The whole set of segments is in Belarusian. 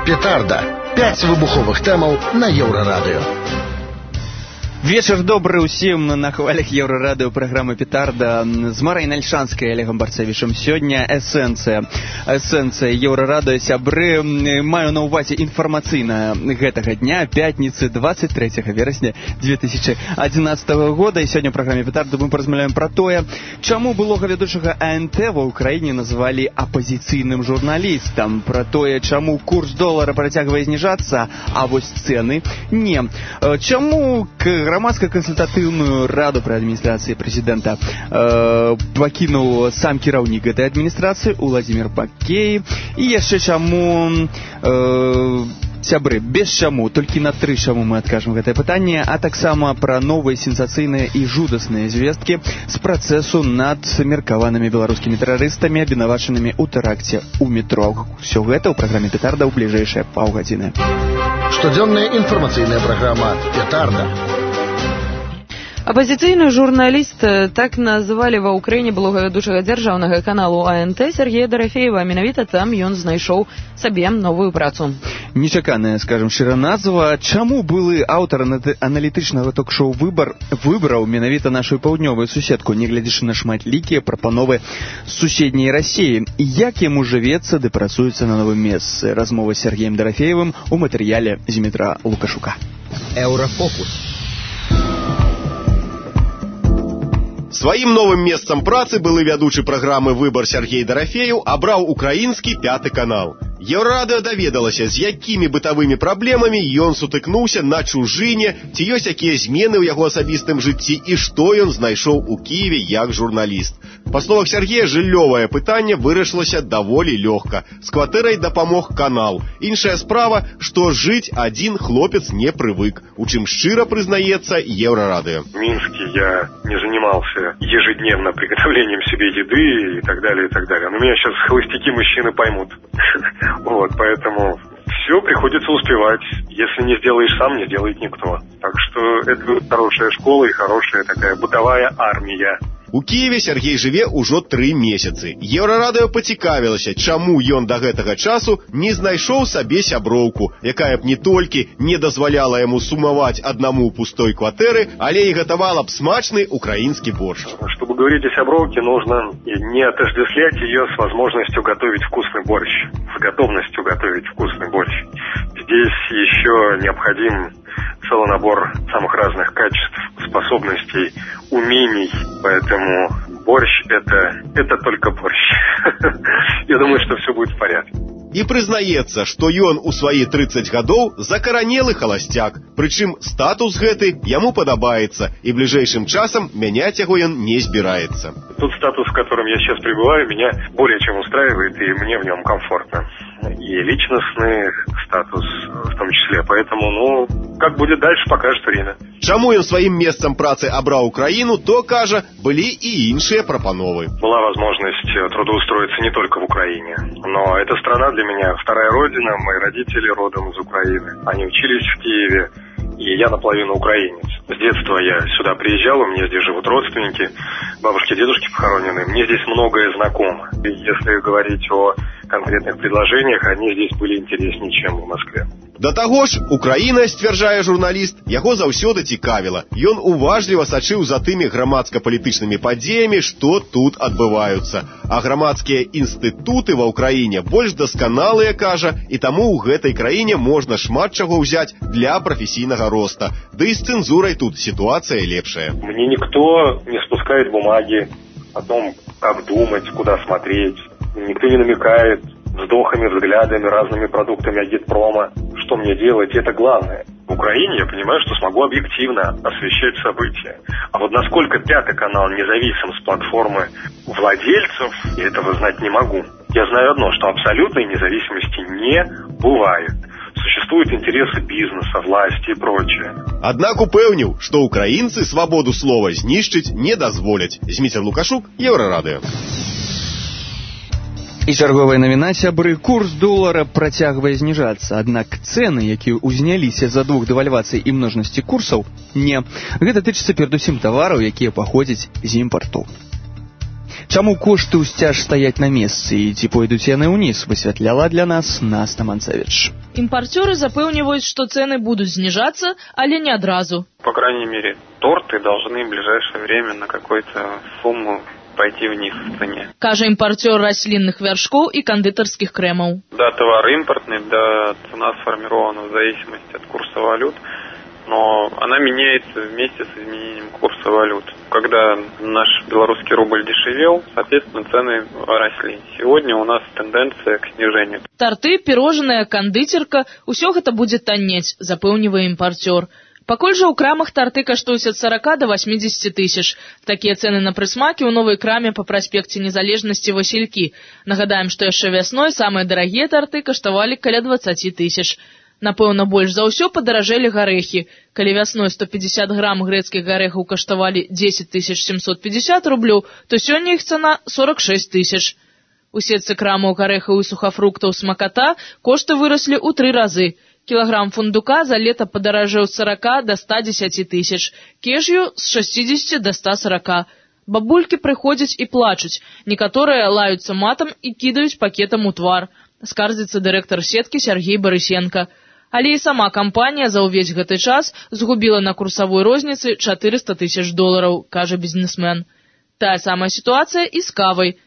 Петарда. 5 выбуховых тэмаў на Еўрарадыё. Вечер добрый усім на хвалях Еўрарадыё, праграма «Петарда» з Марай Нальшанскай і Олегом Барцевічем. Сёння эсэнцыя Еўрарадыё, сябры. Маю на ўвазе інфармацыйна гэтага дня, пятніцы 23 верасня 2011 года. І сёння ў праграме «Петарда» мы паразмаўляем пра тое, чаму былога вядучага АНТ ва ўкраіне назвалі апазіцыйным журналістам, пра тое, чаму курс долара працягвае зніжацца, а вось цэны не. Чаму грамадска-кансультатыўную раду пры адміністрацыі прэзідэнта пакінуў сам кіраўнік гэтай адміністрацыі Уладзімір Бакей, і яшчэ чаму сябры, без чаму, толькі на 3 чаму мы адкажам гэтае пытанне, а таксама пра новыя сенсацыйныя і жудасныя звесткі з працэсу над меркаванымі беларускімі тэрарыстамі, абвінавачанымі ў тэракце ў метро. Усё гэта ў праграме «Петарда» ў бліжэйшыя паўгадзіны. Штодзённая інфармацыйная праграма «Петарда». Апазіцыйны журналіст, так назвалі ва ўкраіне былога вядучага дзяржаўнага каналу АНТ Сергея Дарафеева. Менавіта там ён знайшоў сабе новую працу. Нечаканая, скажем, шчыра назва. Чаму былы аўтар аналітычнага ток-шоу выбраў менавіта нашу паўднёвую суседку, нягледзячы на шматлікія прапановы з суседняй Расіі? І як яму жывецца ды працуецца на новым месцы? Размова з Сергеем Дарафеевым у матэрыяле Змітра Лукашука. Еўрафокус. Сваім новым месцам працы былы вядучы праграмы «Выбар» Сергей Дарафеев абраў украінскі 5 канал. Еўрарадыё даведалася, з якімі бытавымі праблемамі ён сутыкнуўся на чужыне, ці ёсць якія змены ў яго асабістым жыцці і што ён знайшоў у Кіеве як журналіст. Па словах Сергея, жыллёвае пытанне вырашылася даволі лёгка. З кватэрай дапамог канал. Іншая справа, што жыць адзін хлопец не прывык, у чым шчыра прызнаецца Еўрарадыё. В Минске я не занимался ежедневно приготовлением себе еды и так далее, и так далее. Но меня сейчас холостяки мужчины поймут. Вот, поэтому все приходится успевать. Если не сделаешь сам, не сделает никто. Так что это хорошая школа и хорошая такая бытовая армия. У Киеве Сергей жыве ўжо 3 месяцы. Еўрарадыё пацікавілася, чаму ён да гэтага часу не знайшоў сабе сяброўку, якая б не толькі не дазваляла яму сумаваць аднаму ў пустой кватэры, але і гатавала б смачны украінскі борщ. Чтобы говорить о сяброўке, нужно не отождествлять ее с возможностью готовить вкусный борщ, с готовностью готовить вкусный борщ. Здесь еще необходим целый набор самых разных качеств, способностей, умений, поэтому борщ это только борщ. Я думаю, что все будет в порядке. І прызнаецца, што ён у свае 30 гадоў закаранелы халасцяк, прычым статус гэты яму падабаецца, і бліжэйшым часам мяняць яго ён не збіраецца. Тот статус, в котором я сейчас пребываю, меня более чем устраивает, и мне в нем комфортно. И личностный статус в том числе. Поэтому, как будет дальше, покажет время. Чаму ён сваім месцам працы абраў Украіну, то, кажа, былі і іншыя прапановы. Была возможность трудоустроиться не только в Украине, но эта страна для меня вторая родина. Мои родители родом из Украины. Они учились в Киеве, и я наполовину украинец. С детства я сюда приезжал, у меня здесь живут родственники, бабушки, дедушки похоронены. Мне здесь многое знакомо. И если говорить о конкретных предложениях, они здесь были интереснее, чем в Москве. Да таго ж, Украіна, сцвярджае журналіст, яго заўсёды цікавіла. Ён уважліва сачыў за тымі грамадска-палітычнымі падзеямі, што тут адбываюцца. А грамадскія інстытуты ва ўкраіне больш дасканалыя, кажа, і таму ў гэтай краіне можна шмат чаго ўзяць для прафесійнага роста. Да і з цэнзурай тут ситуация лепшая. Мне никто не спускает бумаги о том, как думать, куда смотреть. Никто не намекает вздохами, взглядами, разными продуктами агитпрома, что мне делать, это главное. В Украине я понимаю, что смогу объективно освещать события. А вот насколько 5 канал независим с платформы владельцев, я этого знать не могу. Я знаю одно, что абсолютной независимости не бывает. Существуют интересы бизнеса, власти и прочее. Аднак упэўніў, што украінцы свабоду слова знішчыць не дазволяць. Зміцер Лукашук, Еўрарадыё. І чарговая навіна, сябры, курс долара працягвае зніжацца, аднак цэны, якія ўзняліся з-за 2 дэвальвацый і множнасці курсаў, не. Гэта тычыцца перадусім тавараў, якія паходзяць з імпарту. Чаму кошты ўсцяж стаяць на месцы і ці пойдуць яны ўніз, высвятляла для нас Наста Манцевич. Импортеры запэўніваюць, что цены будут снижаться, але не одразу. По крайней мере, торты должны в ближайшее время на какую-то сумму пойти вниз в цене. Кажа импортер раслинных вяршкоў и кондитерских кремов. Да, товар импортный, да, цена сформирована в зависимости от курса валют, но она меняется вместе с изменением курса валют. Когда наш белорусский рубль дешевел, соответственно, цены росли. Сегодня у нас тенденция к снижению. Торты, пирожное, кондитерка – усё гэта будзе таннець, запэўнівае импортер. Пакуль жа ў крамах тарты каштуюць ад 40 до 80 тысяч. Такія цэны на прысмакі ў новай краме па праспекце Незалежнасці Васількі. Нагадаем, што яшчэ вясной самыя дарагія тарты каштавалі каля 20 тысяч. Напэўна, больш за ўсё падаражэлі гарэхі. Калі вясной 150 грам грэцкіх гарэхаў каштавалі 10 750 рублёў, то сёння іх цана 46 тысяч. У сетцы крамаў гарэхаў і сухафруктаў «Смаката» кошты выраслі ў 3 разы. Килограмм фундука за лето подорожал с 40 до 110 тысяч, кешью с 60 до 140. Бабульки приходят и плачут, некоторые лаются матом и кидают пакетом у твар, скардзіцца директор сетки Сергей Борисенко. Але и сама компания за увесь гэты час згубила на курсовой рознице 400 тысяч долларов, кажа бизнесмен. Та самая ситуация и с кавой.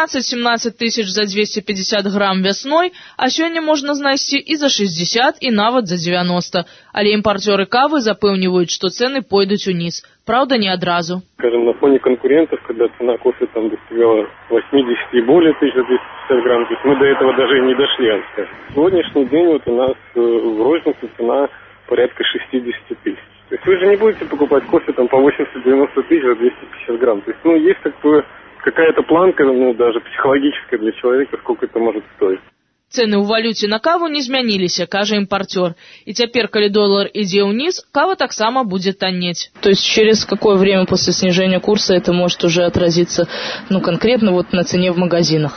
16-17 тысяч за 250 грамм весной, а сёння можно знайсці и за 60, и нават за 90. Але импортеры кавы запэўніваюць, что цены пойдут вниз. Правда, не одразу. Скажем, на фоне конкурентов, когда цена кофе там достигала 80 и более тысяч за 250 грамм, то есть мы до этого даже и не дошли, скажем. В сегодняшний день вот у нас в рознице цена порядка 60 тысяч. То есть вы же не будете покупать кофе там по 80-90 тысяч за 250 грамм. То есть, есть какая-то планка, даже психологическая для человека, сколько это может стоить. Цены ў валюце на каву не змяніліся, кажа импортер. И теперь, калі доллар ідзе ўниз, кава таксама будет таннеть. То есть через какое время после снижения курса это может уже отразиться, конкретно вот на цене в магазинах?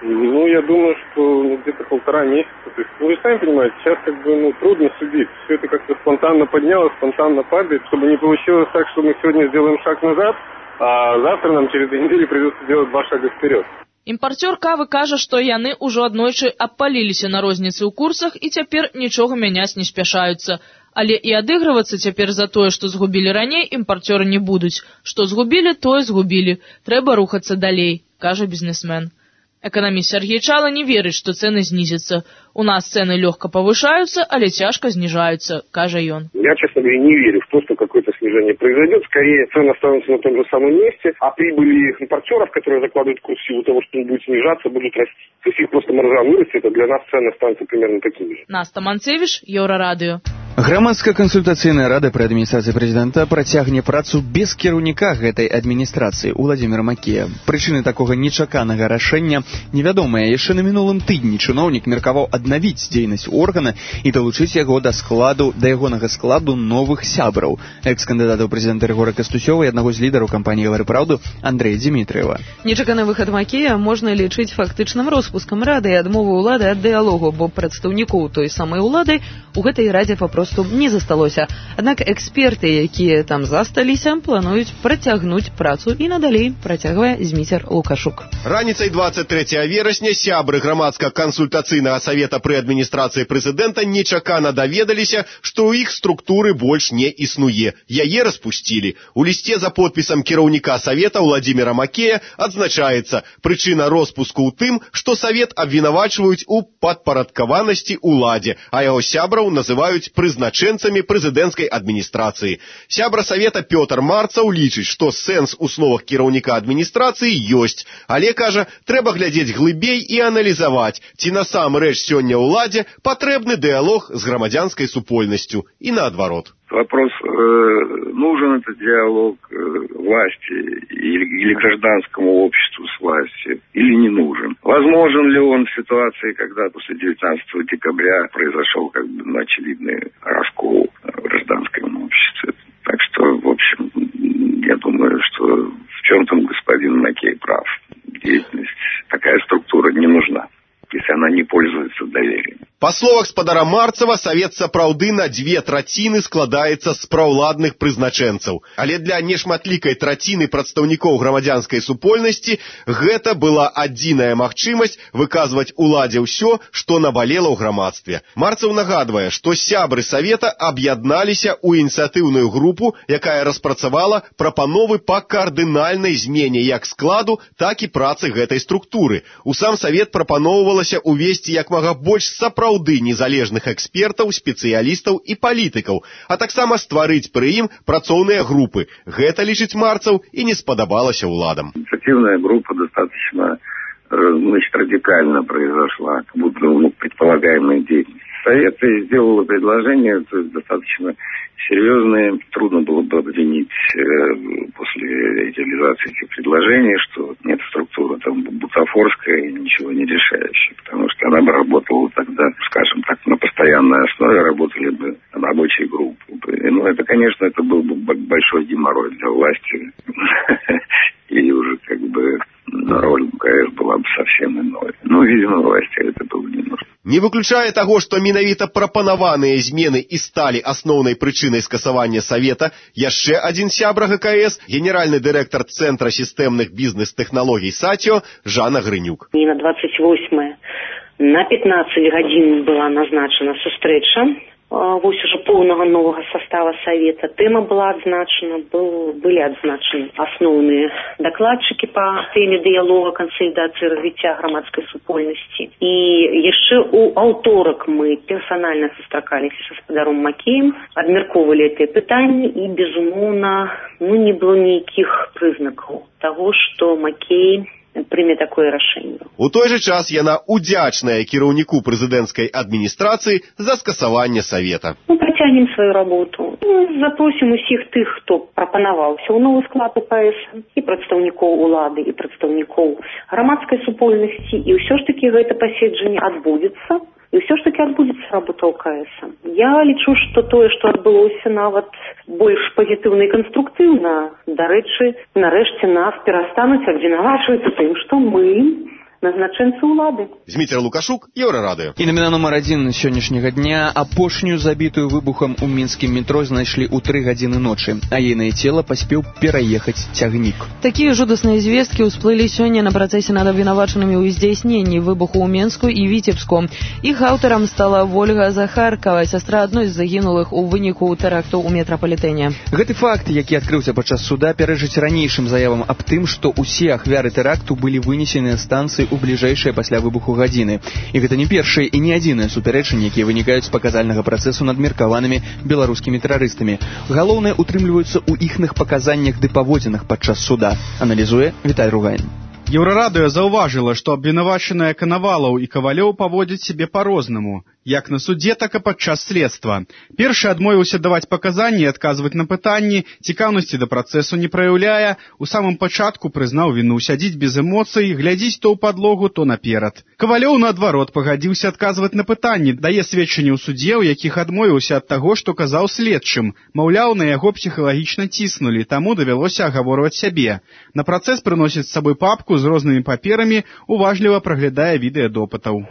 Я думаю, что где-то 1,5 месяца. То есть, вы сами понимаете, сейчас трудно судить. Все это как-то спонтанно поднялось, спонтанно падает, чтобы не получилось так, что мы сегодня сделаем шаг назад, а завтра нам через 2 недели придется делать 2 шага вперед. Импортер кавы кажа, што яны ўжо аднойчы абпаліліся на розніцы ў курсах і цяпер нічога мяняць не спяшаюцца. Але і адыгрывацца цяпер за тое, што згубілі раней, импортеры не будуць. Што згубілі, тое згубілі. Трэба рухацца далей, кажа бизнесмен. Экономист Сергей Чало не верит, что цены снизятся. У нас цены легко повышаются, але тяжко снижаются, кажа он. Я, честно говоря, не верю в то, что какое-то снижение произойдет. Скорее, цены останутся на том же самом месте, а прибыли импортеров, которые закладывают курс в силу того, что он будет снижаться, будут расти. То есть их просто маржа вырастет, а для нас цены останутся примерно такими же. Наста Манцевич, Еўрарадыё. Грамадская кансультацыйная рада пры адміністрацыі прэзідэнта працягне працу без кіраўніка гэтай адміністрацыі Уладзіміра Макея. Прычыны такога нечаканага рашэння невядомыя. Яшчэ на мінулым тыдні чыноўнік меркаваў аднавіць дзейнасць органа і далучыць яго да ягонага складу новых сябраў. Экс-кандыдата ў прэзідэнта Рыгора Кастусёва і аднаго з лідараў кампаніі «Гавары праўду» Андрэя Дзімітрыева. Нечаканы выхад Макея можна лічыць фактычным роспускам рады і адмову ўлады ад дыялогу, бо прадстаўнікоў той самай улады у гэтай радзе папросту не засталося. Аднак эксперты, якія там засталіся, плануюць працягнуць працу і надалей, працягвае Зміцер Лукашук. Раніцай 23 верасня сябры грамадскага кансультацыйнага савета пры адміністрацыі прэзідэнта нечакана даведаліся, што ў іх структуры больш не існуе. Яе распусцілі. У лісце за подпісам кіраўніка савета Уладзіміра Макея адзначаецца, прычына роспуску ў тым, што савет абвінавачваюць у падпарадкаванасці уладзе, а яго сябраў называюць прызначэнцамі прэзідэнцкай адміністрацыі. Сябра савета Пётр Марцаў лічыць, што сэнс у словах кіраўніка адміністрацыі ёсць, але, кажа, трэба глядзець глыбей і аналізаваць, ці насамрэч сёння ўладзе патрэбны дыялог з грамадзянскай супольнасцю і наадварот. Вопрос, нужен этот диалог власти или гражданскому обществу с властью, или не нужен. Возможен ли он в ситуации, когда после 19 декабря произошел очевидный раскол в гражданском обществе. Так что, в общем, я думаю, что в чем-то господин Макей прав. Деятельность, такая структура не нужна, если она не пользуется доверием. Па словах спадара Марцева, савет сапраўды на 2/3 складаецца з праўладных прызначэнцаў. Але для нешматлікай траціны прадстаўнікоў грамадзянскай супольнасці гэта была адзіная магчымасць выказваць уладзе ўсё, што набалела ў грамадстве. Марцев нагадвае, што сябры савета аб'ядналіся ў ініцыятыўную групу, якая распрацавала прапановы па кардынальнай змене як складу, так і працы гэтай структуры. У сам савет прапаноўвалася увесці як мага больш сапраўды незалежных экспертаў, спецыялістаў і палітыкаў, а таксама стварыць пры ім працоўныя групы. Гэта, лічыць Марцев, і не спадабалася ўладам. Инициативная группа достаточно радикально произошла, как будто предполагаемая деятельность. Совет сделала предложение, то есть достаточно серьезное. Трудно было бы обвинить после реализации этих предложений, что эта структура там бутафорская и ничего не решающая, потому что она бы работала тогда, скажем так, на постоянной основе, работали бы рабочие группы. Ну, это, конечно, это был бы большой геморрой для власти. И уже как бы роль МКС была бы совсем иной. Ну, видимо, власти это было не нужно. Не выключае таго, што менавіта прапанаваныя змены і сталі асноўнай прычынай скасавання савета, яшчэ адзін сябра ГКС, генеральны дырэктар Цэнтра сістэмных бізнес-тэхналогій САТИО Жанна Грынюк. И на 28 на 15 гадзін была назначена сустрэча вось уже полного нового состава совета. Тема была отзначена, были отзначены основные докладчики по теме диалога, консолидации, развития громадской супольности. И еще у аўторак мы персонально сустракаліся со спадаром Макеем, обмерковали это питание, и, безумовно, не было никаких признаков того, что Макей прыме такое рашэнне. У той жа час яна удзячная кіраўніку прэзідэнцкай адміністрацыі за скасаванне савета. Працягнем сваю работу. Запросім усіх тых, хто прапанаваўся ў новы склад УКС, і прадстаўнікоў улады, і прадстаўнікоў грамадскай супольнасці, і ўсё ж такі гэта паседжанне адбудзецца. І ўсё ж таки адбудзецца работа УКС. Я лічу, што тое, што адбылося, нават больш пазітыўна і канструктыўна. Дарэчы, нарэшце нас перастануць абвінавачваць у тым, што мы назначэнцы ўлады. Зміцер Лукашук, Еўрарадыё. І навіна нумар 1 сённяшняга дня. Апошнюю забітую выбухам у мінскім метро знайшлі ў 3 гадзіны ночы, а ейнае цела паспеў пераехаць цягнік. Такія жудасныя звесткі ўсплылі сёння на працэсе над абвінавачанымі ў здзяйсненні выбуху ў Менску і Віцебску. Іх аўтарам стала Вольга Захаркава, сястра адной з загінулых у выніку тэракту ў метрапалітэне. Гэты факт, які адкрыўся падчас суда, пярэжыць ранейшым заявам аб тым, што ўсе ахвяры тэракту былі вынесены з станцыі у бліжэйшыя пасля выбуху гадзіны. І гэта не першае і не адзінае супярэчанне, якія вынікаюць з паказальнага працэсу над меркаванымі беларускімі тэрарыстамі. Галоўнае утрымліваюцца ў іхных паказаннях ды паводзінах падчас суда, аналізуе Віталь Ругайн. Еўрарадыё заўважыла, што абвінавачаныя Канавалаў і Кавалёў паводзяць сябе па-рознаму, як на судзе, так і падчас следства. Першы адмовіўся даваць паказанні і адказваць на пытанні, цікаўнасці да працэсу не праяўляе, у самым пачатку прызнаў віну, сядзіць без эмоцый, глядзіць то ў падлогу, то наперад. Кавалёў, наадварот, пагадзіўся адказваць на пытанні, дае сведчанні ў судзе, у якіх адмовіўся ад таго, што казаў следчым. Маўляў, на яго псіхалагічна ціснулі, таму давялося агаворваць сябе. На працэс прыносіць з сабой папку з рознымі паперамі, уважліва праглядае відэа допытаў.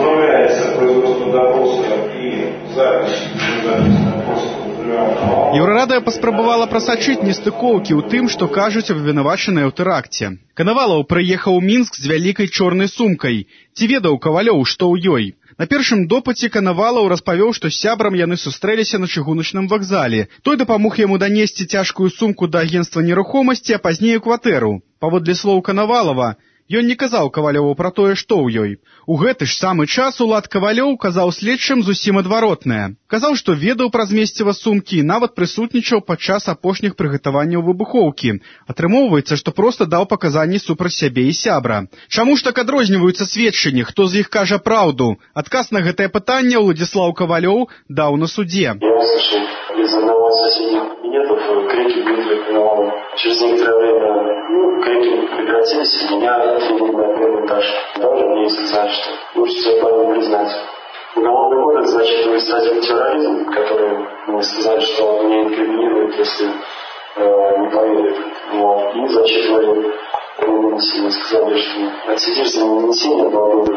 Еўрарадыё паспрабавала прасачыць нестыкоўкі ў тым, што кажуць абвінавачаныя ў тэракце. Канавалаў прыехаў у Мінск з вялікай чорнай сумкай. Ці ведаў Кавалёў, што ў ёй? На першым допыце Канавалаў распавёў, што з сябрам яны сустрэліся на чыгуначным вакзале. Той дапамог яму данесці цяжкую сумку да агенцтва нерухомасці, а пазней у кватэру. Паводле слоў Канавалава, ён не казаў Кавалёву пра тое, што ў ёй. У гэты ж самы час Улад Кавалёў казаў следчым зусім адваротнае. Казаў, што ведаў пра змесціва сумкі і нават прысутнічаў падчас апошніх прыгатаванняў выбухоўкі. Атрымоўваецца, што проста даў паказанні супраць сябе і сябра. Чаму ж так адрозніваюцца сведчанні, хто з іх кажа праўду? Адказ на гэтае пытанне Уладзіслаў Кавалёў даў на суде. Из одного из соседних кабинетов крики Дмитрия Коновалова. Через некоторое время крики прекратились, и меня отвели на первый этаж. Даже мне сказали, что лучше себе правильно признать. Уголовный кодекс зачитывает статью терроризм, который мне сказали, что он меня инкриминирует, если не поверят. Вот. И зачитывали нанесение. Сказали, что отсидишь за нанесение, но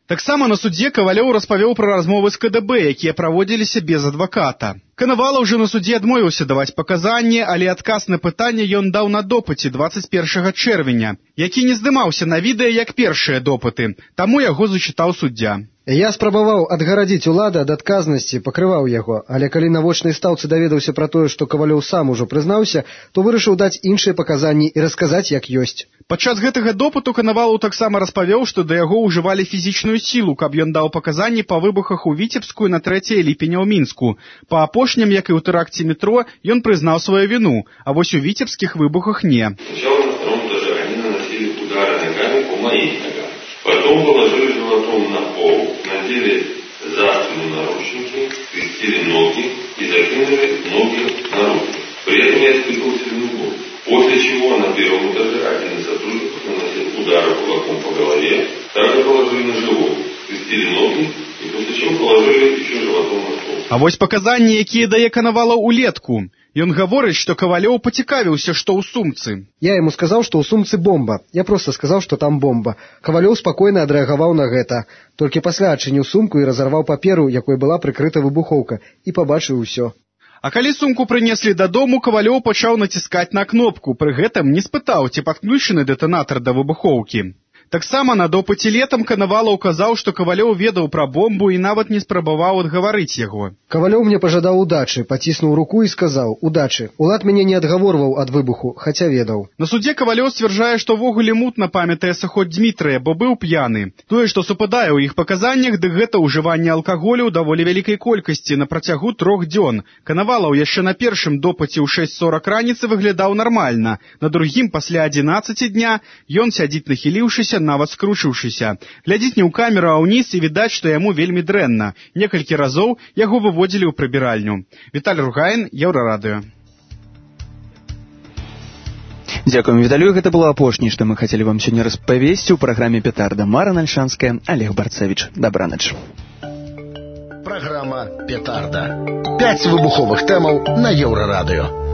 Таксама на судзе Кавалёў распавёў пра размовы з КДБ, якія праводзіліся без адваката. Канавалаў жа на судзе адмовіўся даваць паказанні, але адказ на пытанне ён даў на допыце 21 чэрвеня, які не здымаўся на відэа як першыя допыты, таму яго зачытаў суддзя. Я спрабаваў адгарадзіць улады ад адказнасці, пакрываў яго, але калі на вочнай стаўцы даведаўся пра тое, што Кавалёў сам ужо прызнаўся, то вырашыў даць іншыя паказанні і расказаць, як ёсць. Падчас гэтага допыту Канавалаў таксама распавёў, што да яго ўжывалі фізічную сілу, каб ён даў паказанні па выбухах у Віцебскую на 3 ліпеня ў Мінску. Па апошнім, як і ў тэракце метро, ён прызнаў сваю віну, а вось у віцебскіх выбухах не. Сначала на втором этаже они наносили удары ногами по моим ногам. Потом положили животом на пол, надели за спину наручники, скрестили ноги и закинули ноги на руки. При этом я испытывал сильную боль. После чего на первом этаже один из сотрудников наносил удары кулаком по голове, также положили на живот, скрестили ноги и после чего положили еще животом на пол. А вось паказанні, якія дае Канавалаў улетку. Ён гаворыць, што Кавалёў пацікавіўся, што ў сумцы. Я яму сказаў, што ў сумцы бомба. Я проста сказаў, што там бомба. Кавалёў спакойна адрэагаваў на гэта. Толькі пасля адчыніў сумку і разарваў паперу, якой была прыкрыта выбухоўка, і пабачыў усё. А калі сумку прынеслі дадому, Кавалёў пачаў націскаць на кнопку, пры гэтым не спытаў, ці падключаны дэтанатар да выбухоўкі. Таксама на допыце летам Канавалаў казаў, што Кавалёў ведаў пра бомбу і нават не спрабаваў адгаварыць яго. Кавалёў мне пажадаў удачы, паціснуў руку і сказаў: «Удачы. Улад мяне не адгаворваў ад выбуху, хаця ведаў». На судзе Кавалёў сцвярджае, што ввогуле мутна памятае сыход Дзмітрыя, бо быў п'яны. Тое, што супадае ў іх паказаннях, дык гэта ўжыванне алкаголю ў даволі вялікай колькасці на працягу 3 дзён. Канавалаў яшчэ на першым допыце ў 6:40 раніцы выглядаў нармальна. На другім, пасля 11 дня, ён сядзіць нахіліўшыся, нават скручыўшыся. Глядзіць не ў камеру, а ўніз, і відаць, што яму вельмі дрэнна. Некалькі разоў яго выводзілі ў прыбіральню. Віталь Ругаін, Еўрарадыё. Дзякуем, Віталію. Гэта было апошняе, што мы хацелі вам сёння распавесці ў праграме «Петарда». Мара Нальшанская, Олег Барцевіч. Дабранач. Праграма «Петарда». 5 выбуховых тэмаў на Еўрарадыё.